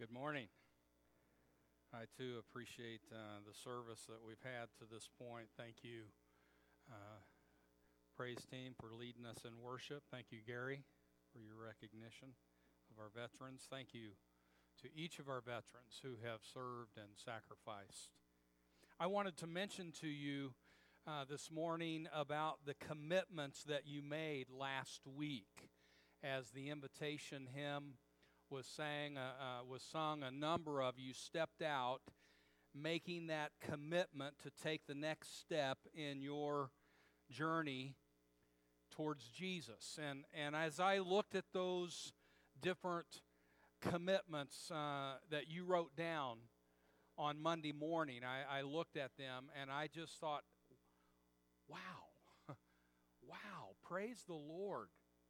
Good morning. I too appreciate the service that we've had to this point. Thank you, praise team, for leading us in worship. Thank you, Gary, for your recognition of our veterans. Thank you to each of our veterans who have served and sacrificed. I wanted to mention to you this morning about the commitments that you made last week as the invitation hymn was sung. A number of you stepped out making that commitment to take the next step in your journey towards Jesus. And as I looked at those different commitments that you wrote down on Monday morning, I looked at them and I just thought, wow, wow, praise the Lord.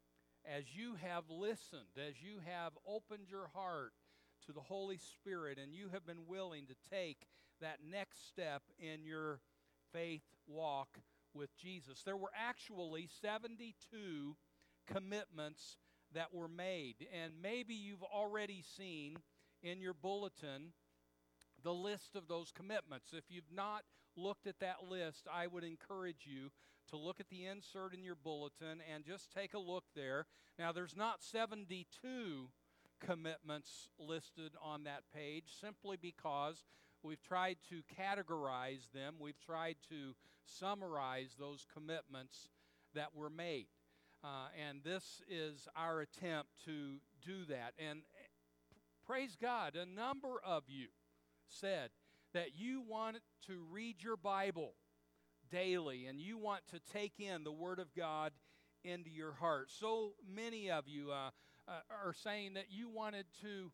As you have listened, as you have opened your heart to the Holy Spirit, and you have been willing to take that next step in your faith walk with Jesus. There were actually 72 commitments that were made, and maybe you've already seen in your bulletin the list of those commitments. If you've not looked at that list, I would encourage you to look at the insert in your bulletin and just take a look there. Now, there's not 72 commitments listed on that page simply because we've tried to categorize them. We've tried to summarize those commitments that were made. And this is our attempt to do that. And praise God, a number of you said that you want to read your Bible daily and you want to take in the Word of God into your heart. So many of you are saying that you wanted to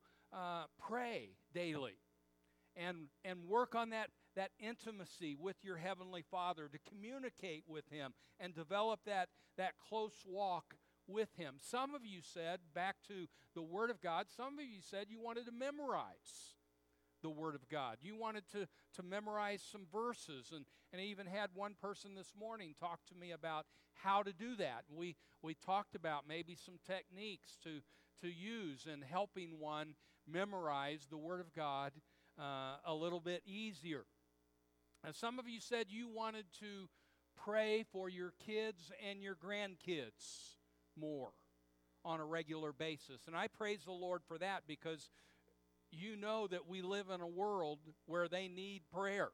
pray daily and work on that intimacy with your Heavenly Father, to communicate with Him and develop that close walk with Him. Some of you said, back to the Word of God, some of you said you wanted to memorize the Word of God. You wanted to memorize some verses, and I even had one person this morning talk to me about how to do that. We talked about maybe some techniques to use in helping one memorize the Word of God a little bit easier. And some of you said you wanted to pray for your kids and your grandkids more on a regular basis. And I praise the Lord for that, because you know that we live in a world where they need prayer.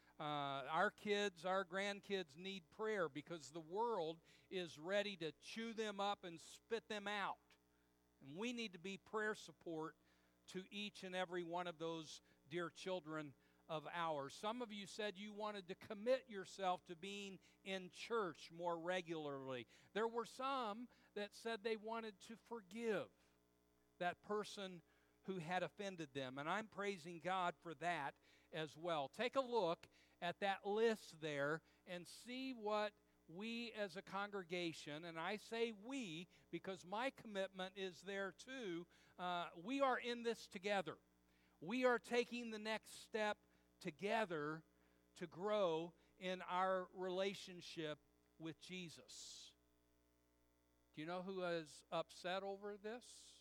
Our kids, our grandkids need prayer because the world is ready to chew them up and spit them out. And we need to be prayer support to each and every one of those dear children of ours. Some of you said you wanted to commit yourself to being in church more regularly. There were some that said they wanted to forgive that person who had offended them. And I'm praising God for that as well. Take a look at that list there and see what we as a congregation, and I say we because my commitment is there too, we are in this together. We are taking the next step together to grow in our relationship with Jesus. Do you know who is upset over this?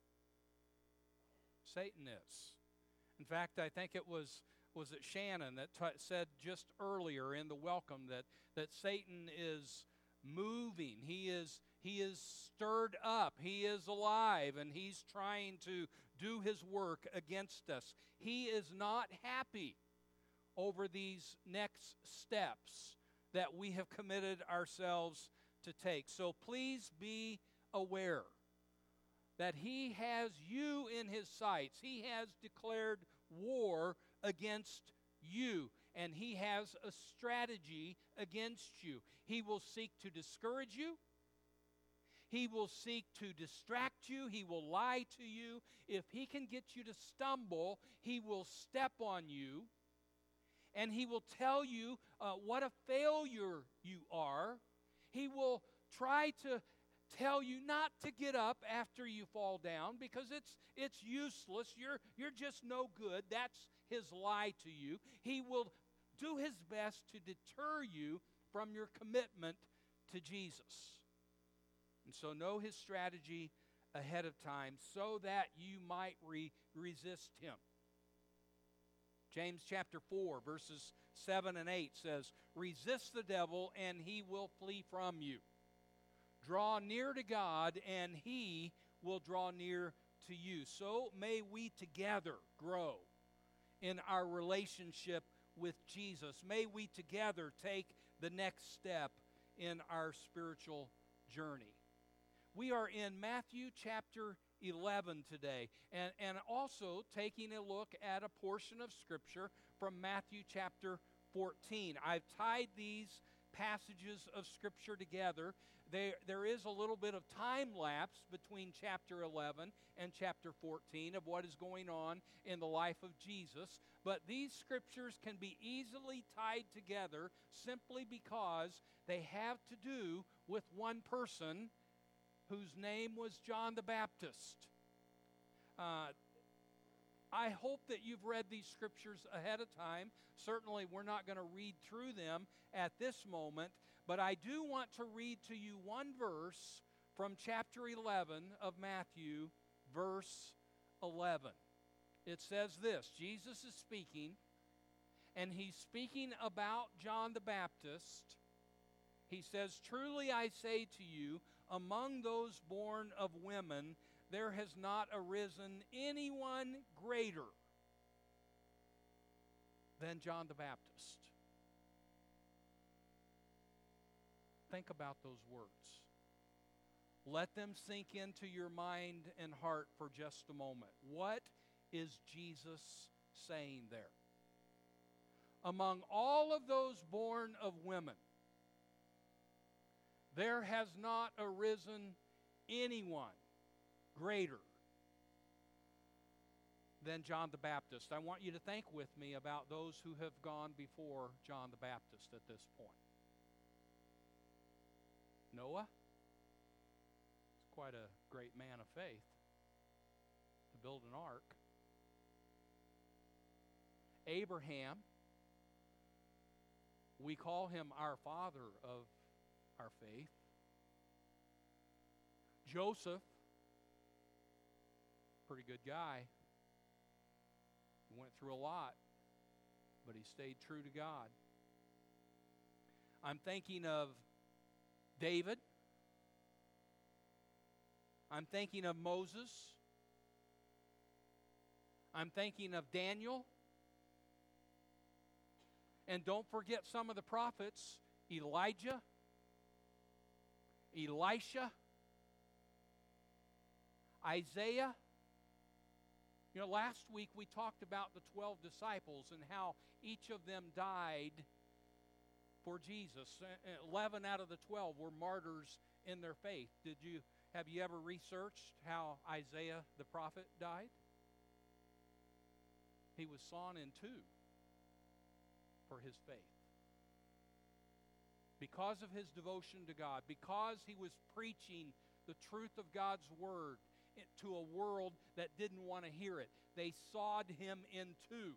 Satan is. In fact, I think it was it Shannon that said just earlier in the welcome that Satan is moving. He is stirred up. He is alive, and he's trying to do his work against us. He is not happy over these next steps that we have committed ourselves to take. So please be aware that he has you in his sights. He has declared war against you, and he has a strategy against you. He will seek to discourage you. He will seek to distract you. He will lie to you. If he can get you to stumble, he will step on you, and he will tell you what a failure you are. He will try to tell you not to get up after you fall down because it's useless. You're just no good. That's his lie to you. He will do his best to deter you from your commitment to Jesus. And so know his strategy ahead of time so that you might resist him. James chapter 4, verses 7 and 8 says, "Resist the devil, and he will flee from you. Draw near to God, and he will draw near to you." So may we together grow in our relationship with Jesus. May we together take the next step in our spiritual journey. We are in Matthew chapter 11 today, and also taking a look at a portion of Scripture from Matthew chapter 14. I've tied these passages of Scripture together. There is a little bit of time lapse between chapter 11 and chapter 14 of what is going on in the life of Jesus, but these Scriptures can be easily tied together simply because they have to do with one person whose name was John the Baptist. I hope that you've read these Scriptures ahead of time. Certainly, we're not going to read through them at this moment, but I do want to read to you one verse from chapter 11 of Matthew, verse 11. It says this: Jesus is speaking, and he's speaking about John the Baptist. He says, "Truly I say to you, among those born of women, there has not arisen anyone greater than John the Baptist." Think about those words. Let them sink into your mind and heart for just a moment. What is Jesus saying there? Among all of those born of women, there has not arisen anyone greater than John the Baptist. I want you to think with me about those who have gone before John the Baptist at this point. Noah, he's quite a great man of faith to build an ark. Abraham, we call him our father of our faith. Joseph, pretty good guy. He went through a lot, but he stayed true to God. I'm thinking of David. I'm thinking of Moses. I'm thinking of Daniel. And don't forget some of the prophets: Elijah, Elisha, Isaiah. You know, last week we talked about the 12 disciples and how each of them died for Jesus. 11 out of the 12 were martyrs in their faith. Have you ever researched how Isaiah the prophet died? He was sawn in two for his faith. Because of his devotion to God, because he was preaching the truth of God's word to a world that didn't want to hear it, they sawed him in two.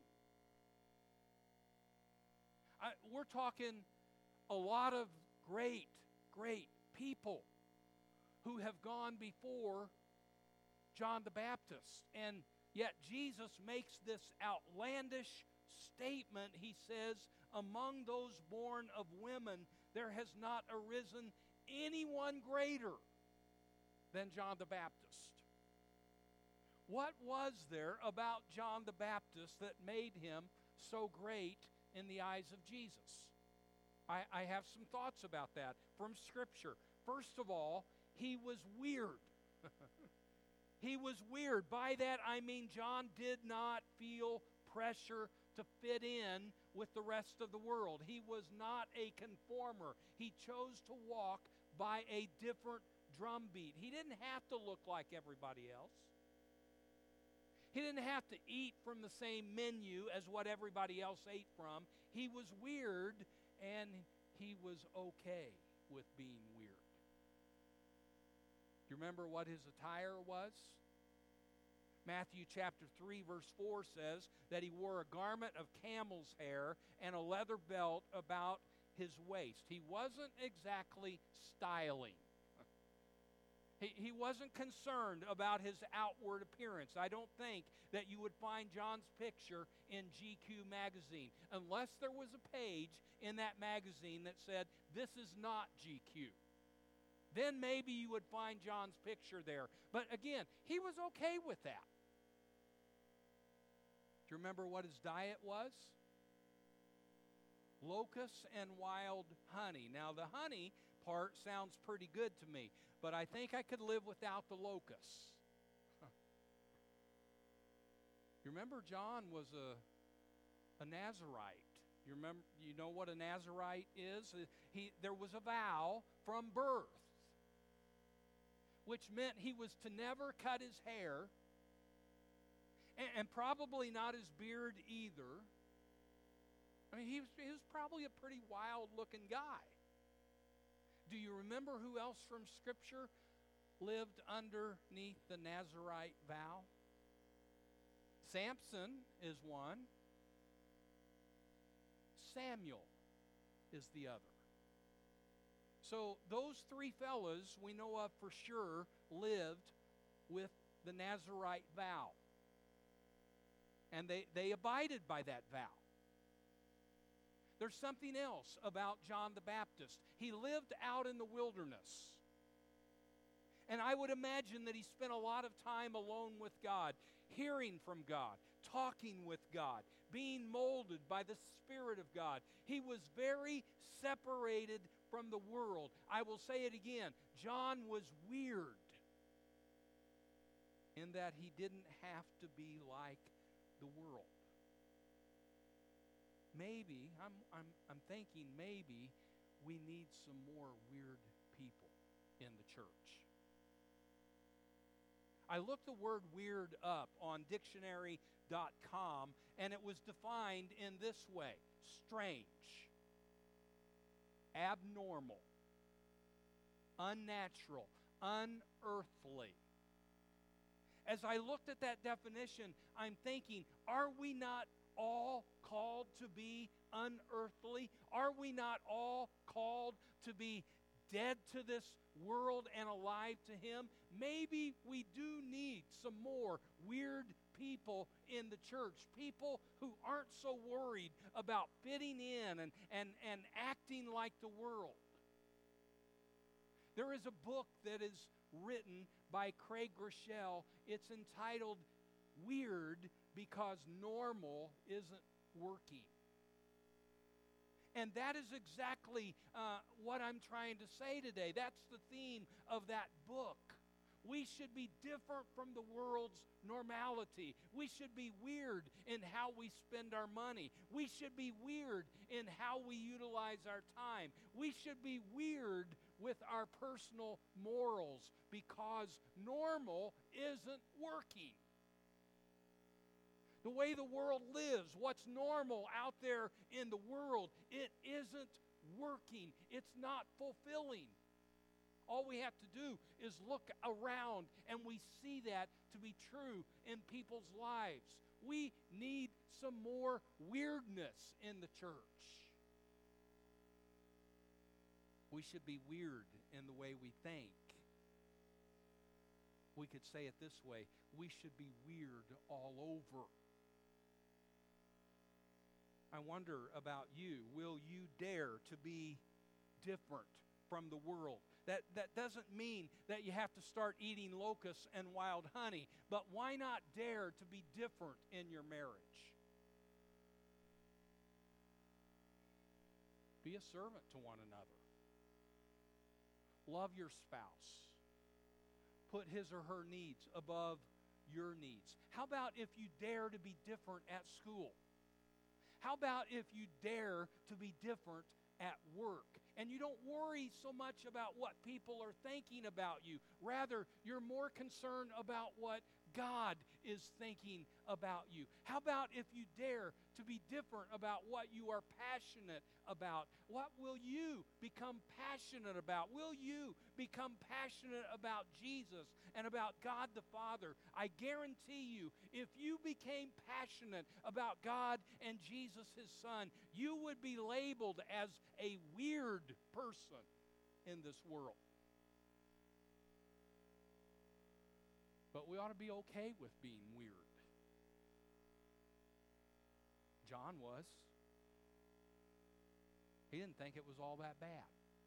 We're talking a lot of great, great people who have gone before John the Baptist. And yet Jesus makes this outlandish statement. He says, among those born of women, there has not arisen anyone greater than John the Baptist. What was there about John the Baptist that made him so great in the eyes of Jesus? I have some thoughts about that from Scripture. First of all, he was weird. He was weird. By that I mean John did not feel pressure to fit in with the rest of the world. He was not a conformer. He chose to walk by a different drumbeat. He didn't have to look like everybody else. He didn't have to eat from the same menu as what everybody else ate from. He was weird, and he was okay with being weird. Do you remember what his attire was? Matthew chapter 3, verse 4 says that he wore a garment of camel's hair and a leather belt about his waist. He wasn't exactly styling. He wasn't concerned about his outward appearance. I don't think that you would find John's picture in GQ magazine, unless there was a page in that magazine that said, "This is not GQ." Then maybe you would find John's picture there. But again, he was okay with that. Do you remember what his diet was? Locusts and wild honey. Now, the honey part sounds pretty good to me, but I think I could live without the locusts. You remember John was a Nazirite. You know what a Nazirite is? There was a vow from birth, which meant he was to never cut his hair, and probably not his beard either. I mean, he was probably a pretty wild-looking guy. Do you remember who else from Scripture lived underneath the Nazirite vow? Samson is one. Samuel is the other. So those three fellas we know of for sure lived with the Nazirite vow. And they abided by that vow. There's something else about John the Baptist. He lived out in the wilderness. And I would imagine that he spent a lot of time alone with God, hearing from God, talking with God, being molded by the Spirit of God. He was very separated from the world. I will say it again. John was weird in that he didn't have to be like the world. Maybe, I'm thinking maybe we need some more weird people in the church. I looked the word weird up on dictionary.com, and it was defined in this way: strange, abnormal, unnatural, unearthly. As I looked at that definition, I'm thinking, are we not all called to be unearthly? Are we not all called to be dead to this world and alive to Him? Maybe we do need some more weird people in the church, people who aren't so worried about fitting in and acting like the world. There is a book that is written by Craig Groeschel. It's entitled Weird Because Normal Isn't Working. And that is exactly what I'm trying to say today. That's the theme of that book. We should be different from the world's normality. We should be weird in how we spend our money. We should be weird in how we utilize our time. We should be weird with our personal morals because normal isn't working. The way the world lives, what's normal out there in the world, it isn't working. It's not fulfilling. All we have to do is look around and we see that to be true in people's lives. We need some more weirdness in the church. We should be weird in the way we think. We could say it this way: we should be weird all over. I wonder about you. Will you dare to be different from the world? That doesn't mean that you have to start eating locusts and wild honey, but why not dare to be different in your marriage? Be a servant to one another. Love your spouse. Put his or her needs above your needs. How about if you dare to be different at school? How about if you dare to be different at work? And you don't worry so much about what people are thinking about you. Rather, you're more concerned about what God is thinking about you. How about if you dare to be different about what you are passionate about? What will you become passionate about? Will you become passionate about Jesus and about God the Father? I guarantee you, if you became passionate about God and Jesus, His Son, you would be labeled as a weird person in this world. but we ought to be okay with being weird. John was. He didn't think it was all that bad.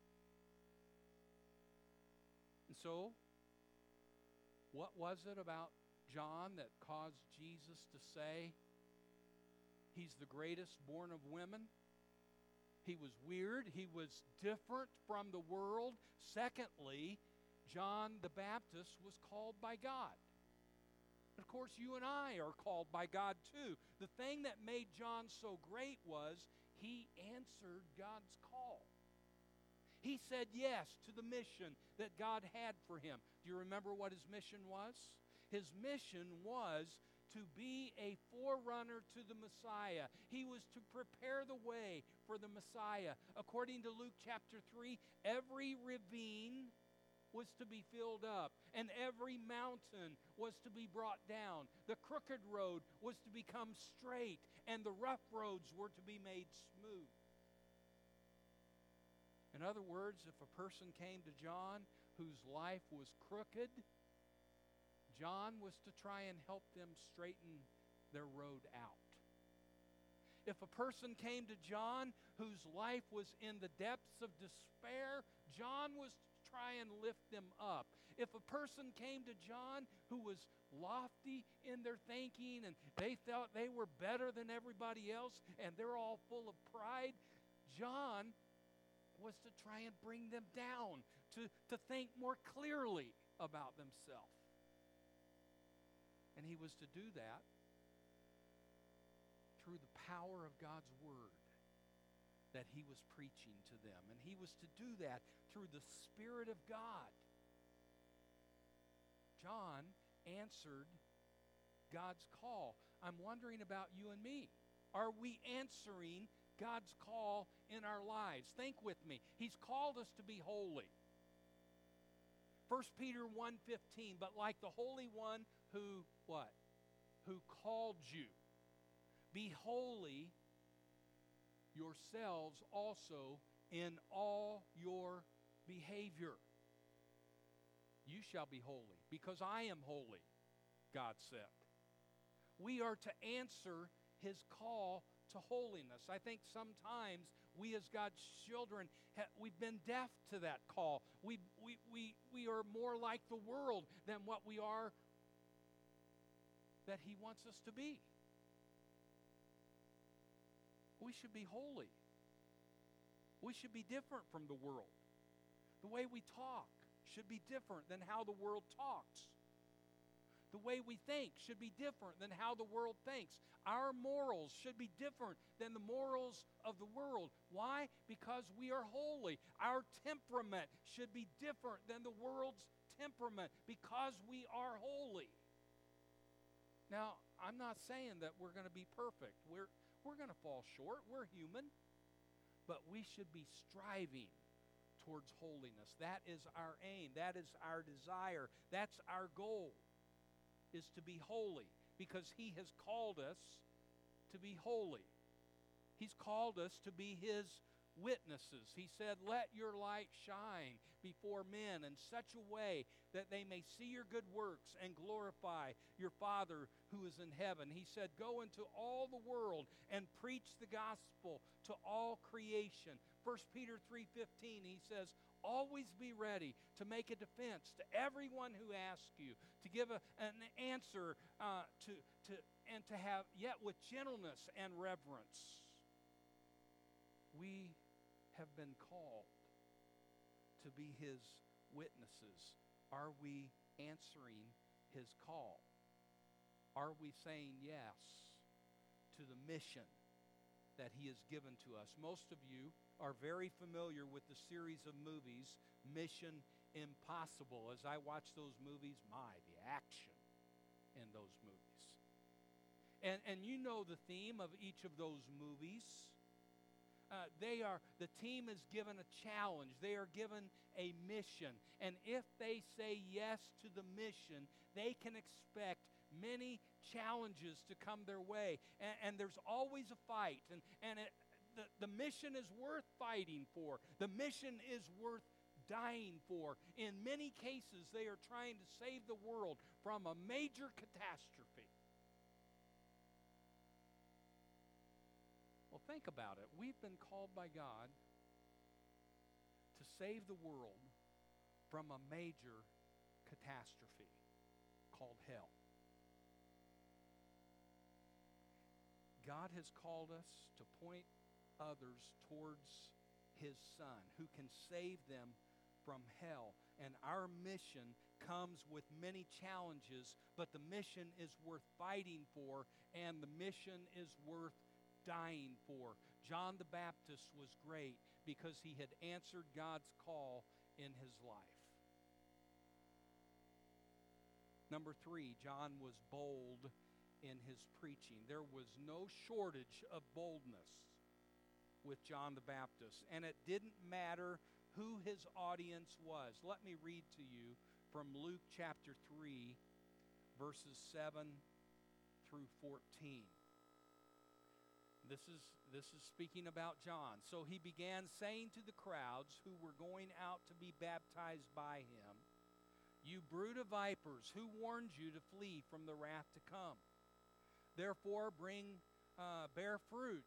And so, what was it about John that caused Jesus to say he's the greatest born of women? He was weird. He was different from the world. Secondly, John the Baptist was called by God. Of course, you and I are called by God too. The thing that made John so great was he answered God's call. He said yes to the mission that God had for him. Do you remember what his mission was? His mission was to be a forerunner to the Messiah. He was to prepare the way for the Messiah. According to Luke chapter 3, every ravine was to be filled up, and every mountain was to be brought down. The crooked road was to become straight, and the rough roads were to be made smooth. In other words, if a person came to John whose life was crooked, John was to try and help them straighten their road out. If a person came to John whose life was in the depths of despair, John was to try and lift them up. If a person came to John who was lofty in their thinking and they thought they were better than everybody else and they're all full of pride, John was to try and bring them down, to think more clearly about themselves. And he was to do that through the power of God's Word that he was preaching to them. And he was to do that through the Spirit of God. John answered God's call. I'm wondering about you and me. Are we answering God's call in our lives? Think with me. He's called us to be holy. 1 Peter 1:15, but like the Holy One who, what? Who called you. Be holy yourselves also in all your behavior. You shall be holy, because I am holy, God said. We are to answer his call to holiness. I think sometimes we as God's children, we've been deaf to that call. We are more like the world than what we are that he wants us to be. We should be holy. We should be different from the world. The way we talk should be different than how the world talks. The way we think should be different than how the world thinks. Our morals should be different than the morals of the world. Why? Because we are holy. Our temperament should be different than the world's temperament because we are holy. Now, I'm not saying that we're going to be perfect. We're going to fall short. We're human. But we should be striving towards holiness. That is our aim. That is our desire. That's our goal, is to be holy, because he has called us to be holy. He's called us to be his witnesses. He said, let your light shine before men in such a way that they may see your good works and glorify your Father who is in heaven. He said, go into all the world and preach the gospel to all creation. 1 Peter 3:15, he says, always be ready to make a defense to everyone who asks you, to give an answer and to have, yet with gentleness and reverence. We have been called to be his witnesses. Are we answering his call? Are we saying yes to the mission that he has given to us? Most of you are very familiar with the series of movies, Mission Impossible. As I watch those movies, the action in those movies. And you know the theme of each of those movies. The team is given a challenge. They are given a mission. And if they say yes to the mission, they can expect many challenges to come their way. And there's always a fight. The mission is worth fighting for. The mission is worth dying for. In many cases, they are trying to save the world from a major catastrophe. Well, think about it. We've been called by God to save the world from a major catastrophe called hell. God has called us to point others towards His Son, who can save them from hell. And our mission comes with many challenges, but the mission is worth fighting for, and the mission is worth dying for. John the Baptist was great because he had answered God's call in his life. Number 3, John was bold in his preaching. There was no shortage of boldness with John the Baptist, and it didn't matter who his audience was. Let me read to you from Luke chapter 3, verses 7 through 14. This is speaking about John. So he began saying to the crowds who were going out to be baptized by him, "You brood of vipers, who warned you to flee from the wrath to come? Therefore bear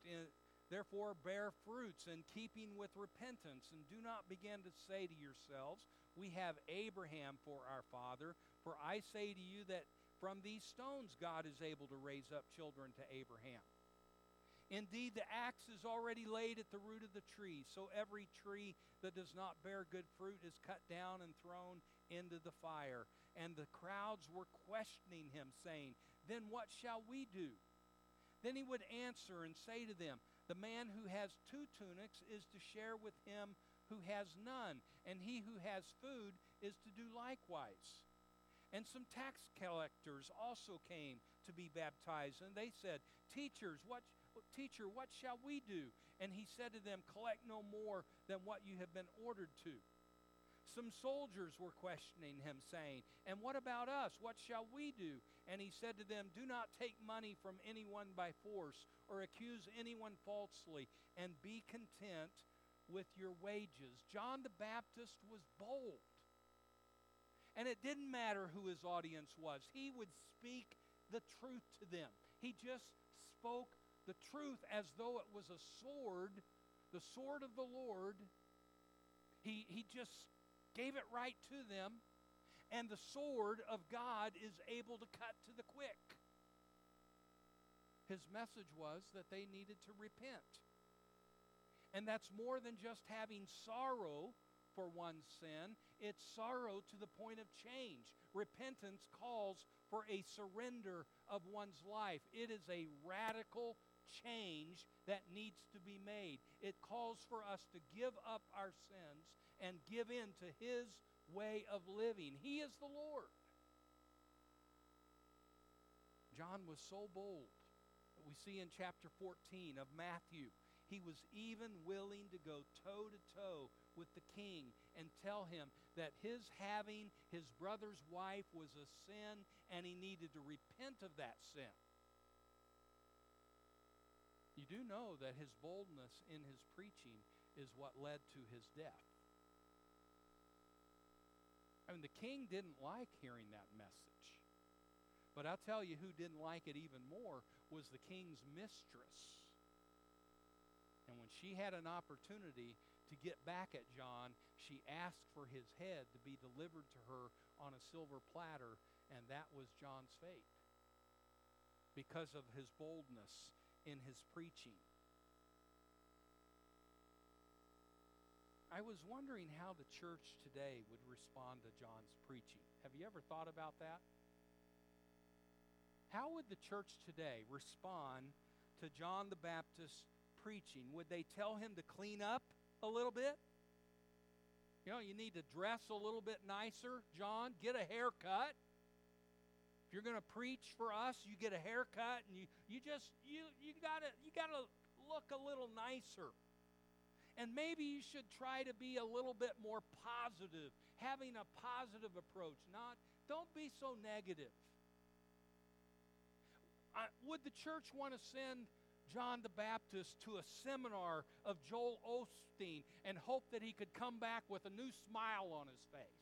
fruits in keeping with repentance, and do not begin to say to yourselves, 'We have Abraham for our father,' for I say to you that from these stones God is able to raise up children to Abraham. Indeed, the axe is already laid at the root of the tree, so every tree that does not bear good fruit is cut down and thrown into the fire." And the crowds were questioning him, saying, "Then what shall we do?" Then he would answer and say to them, "The man who has 2 tunics is to share with him who has none, and he who has food is to do likewise." And some tax collectors also came to be baptized, and they said, Teacher, what shall we do?" And he said to them, "Collect no more than what you have been ordered to." Some soldiers were questioning him, saying, "And what about us? What shall we do?" And he said to them, "Do not take money from anyone by force or accuse anyone falsely, and be content with your wages." John the Baptist was bold. And it didn't matter who his audience was. He would speak the truth to them. He just spoke the truth as though it was a sword, the sword of the Lord. He just gave it right to them, and the sword of God is able to cut to the quick. His message was that they needed to repent. And that's more than just having sorrow for one's sin. It's sorrow to the point of change. Repentance calls for a surrender of one's life. It is a radical change that needs to be made. It calls for us to give up our sins and give in to His way of living. He is the Lord. John was so bold that we see in chapter 14 of Matthew. He was even willing to go toe-to-toe with the king and tell him that his having his brother's wife was a sin and he needed to repent of that sin. You do know that his boldness in his preaching is what led to his death. I mean, the king didn't like hearing that message. But I'll tell you who didn't like it even more was the king's mistress. And when she had an opportunity to get back at John, she asked for his head to be delivered to her on a silver platter, and that was John's fate because of his boldness in his preaching. I was wondering how the church today would respond to John's preaching. Have you ever thought about that? How would the church today respond to John the Baptist's preaching? Would they tell him to clean up a little bit? You know, you need to dress a little bit nicer, John. Get a haircut. If you're going to preach for us, you get a haircut, and you gotta look a little nicer. And maybe you should try to be a little bit more positive, having a positive approach. Don't be so negative. Would the church want to send John the Baptist to a seminar of Joel Osteen and hoped that he could come back with a new smile on his face?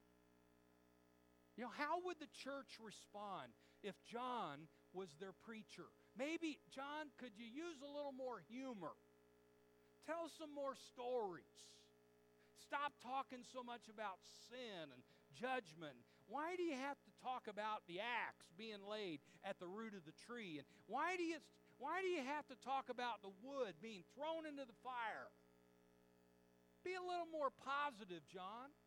How would the church respond if John was their preacher? Maybe, John, could you use a little more humor? Tell some more stories. Stop talking so much about sin and judgment. Why do you have to talk about the axe being laid at the root of the tree? And why do you have to talk about the wood being thrown into the fire? Be a little more positive, John.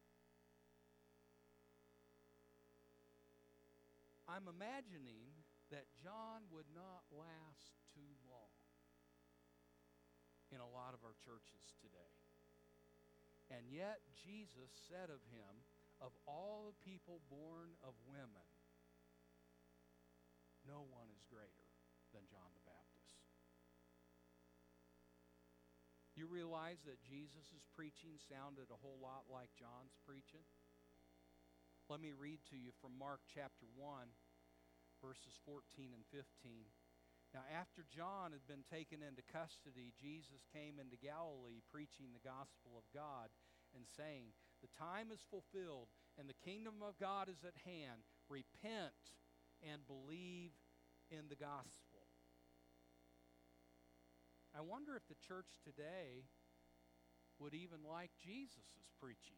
I'm imagining that John would not last too long in a lot of our churches today. And yet Jesus said of him, of all the people born of women, no one is greater than John the Baptist. You realize that Jesus' preaching sounded a whole lot like John's preaching? Let me read to you from Mark chapter 1, verses 14 and 15. Now, after John had been taken into custody, Jesus came into Galilee preaching the gospel of God and saying, "The time is fulfilled and the kingdom of God is at hand. Repent and believe in the gospel." I wonder if the church today would even like Jesus' preaching.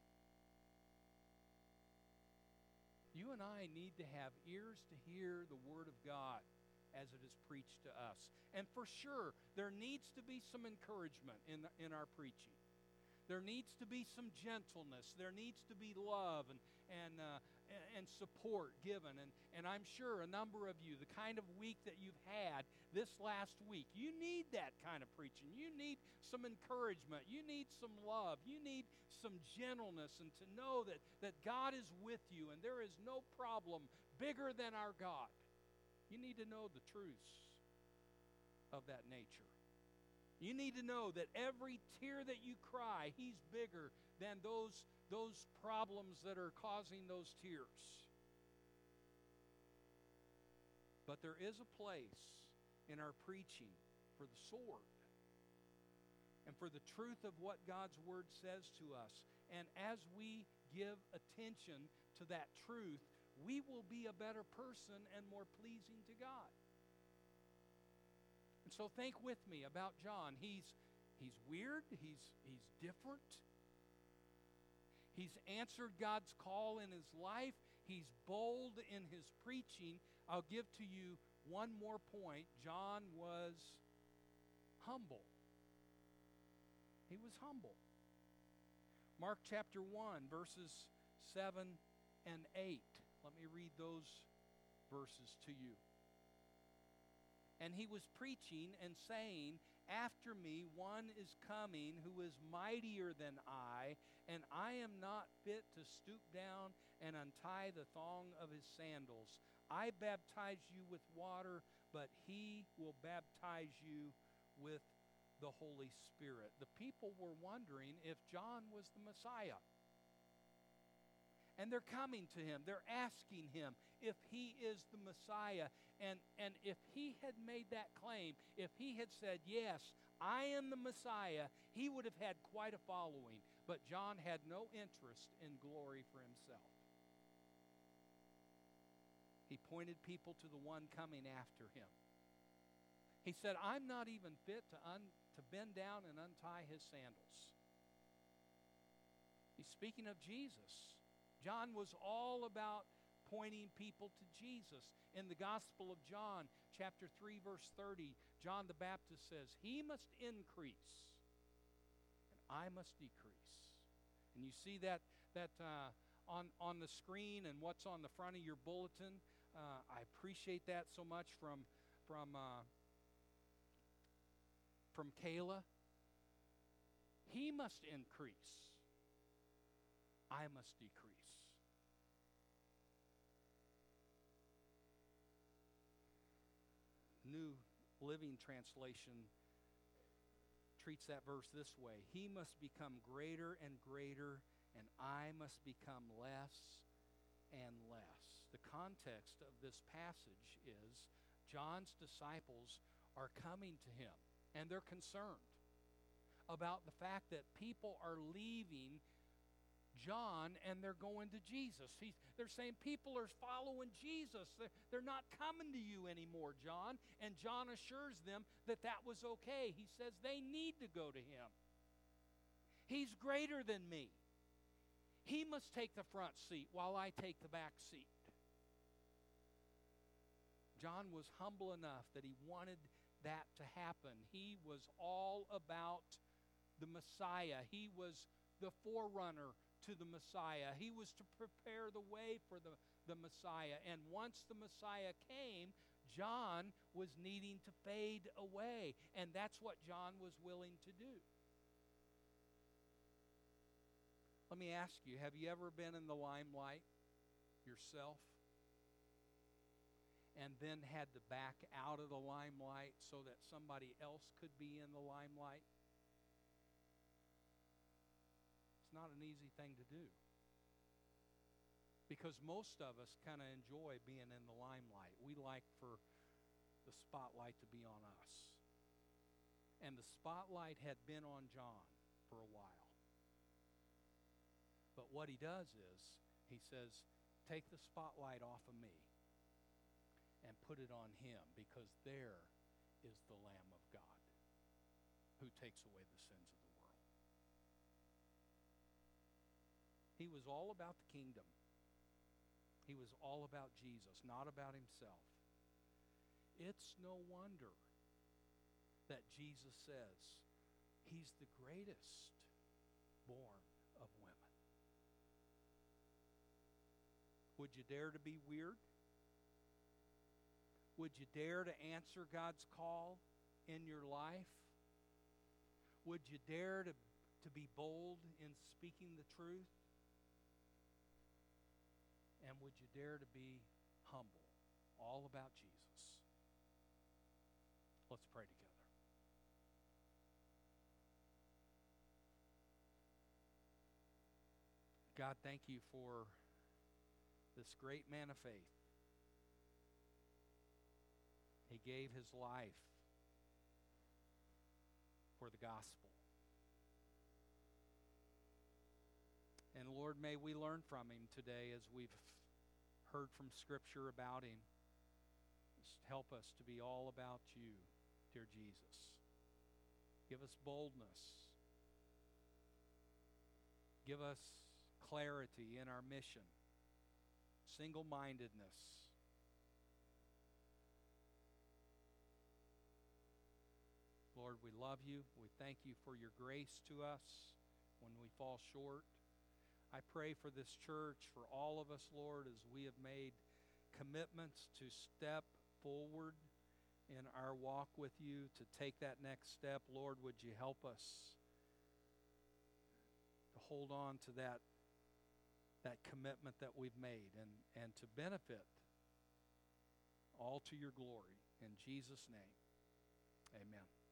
You and I need to have ears to hear the Word of God as it is preached to us. And for sure, there needs to be some encouragement in our preaching. There needs to be some gentleness. There needs to be love and support given. And I'm sure a number of you, the kind of week that you've had this last week, you need that kind of preaching. You need some encouragement. You need some love. You need some gentleness, and to know that God is with you and there is no problem bigger than our God. You need to know the truths of that nature. You need to know that every tear that you cry, He's bigger than those problems that are causing those tears. But there is a place in our preaching for the sword and for the truth of what God's Word says to us. And as we give attention to that truth, we will be a better person and more pleasing to God. And so think with me about John. He's weird. He's different. He's answered God's call in his life. He's bold in his preaching. I'll give to you one more point. John was humble. He was humble. Mark chapter 1, verses 7 and 8. Let me read those verses to you. "And he was preaching and saying, 'After me one is coming who is mightier than I, and I am not fit to stoop down and untie the thong of his sandals. I baptize you with water, but he will baptize you with the Holy Spirit.'" The people were wondering if John was the Messiah. And they're coming to him. They're asking him if he is the Messiah. And if he had made that claim, if he had said, "Yes, I am the Messiah," he would have had quite a following. But John had no interest in glory for himself. He pointed people to the one coming after him. He said, "I'm not even fit to bend down and untie his sandals." He's speaking of Jesus. John was all about pointing people to Jesus. In the Gospel of John, chapter 3, verse 30, John the Baptist says, "He must increase, and I must decrease." And you see that on the screen and what's on the front of your bulletin. I appreciate that so much from Kayla. He must increase. I must decrease. New Living Translation treats that verse this way: "He must become greater and greater, and I must become less and less." The context of this passage is John's disciples are coming to him, and they're concerned about the fact that people are leaving John and they're going to Jesus. They're saying people are following Jesus. They're not coming to you anymore, John. And John assures them that that was okay. He says they need to go to him. He's greater than me. He must take the front seat while I take the back seat. John was humble enough that he wanted that to happen. He was all about the Messiah. He was the forerunner to the Messiah. He was to prepare the way for the Messiah. And once the Messiah came, John was needing to fade away. And that's what John was willing to do. Let me ask you, have you ever been in the limelight yourself and then had to back out of the limelight so that somebody else could be in the limelight? It's not an easy thing to do, because most of us kind of enjoy being in the limelight. We like for the spotlight to be on us. And the spotlight had been on John for a while. But what he does is, he says, take the spotlight off of me and put it on him, because there is the Lamb of God who takes away the sins of the world. He was all about the kingdom. He was all about Jesus, not about himself. It's no wonder that Jesus says he's the greatest born of women. Would you dare to be weird? Would you dare to answer God's call in your life? Would you dare to be bold in speaking the truth? And would you dare to be humble, all about Jesus? Let's pray together. God, thank you for this great man of faith. He gave his life for the gospel. And Lord, may we learn from him today as we've heard from Scripture about him. Just help us to be all about you, dear Jesus. Give us boldness. Give us clarity in our mission. Single-mindedness. Lord, we love you. We thank you for your grace to us when we fall short. I pray for this church, for all of us, Lord, as we have made commitments to step forward in our walk with you, to take that next step. Lord, would you help us to hold on to that commitment that we've made and to benefit all to your glory. In Jesus' name, amen.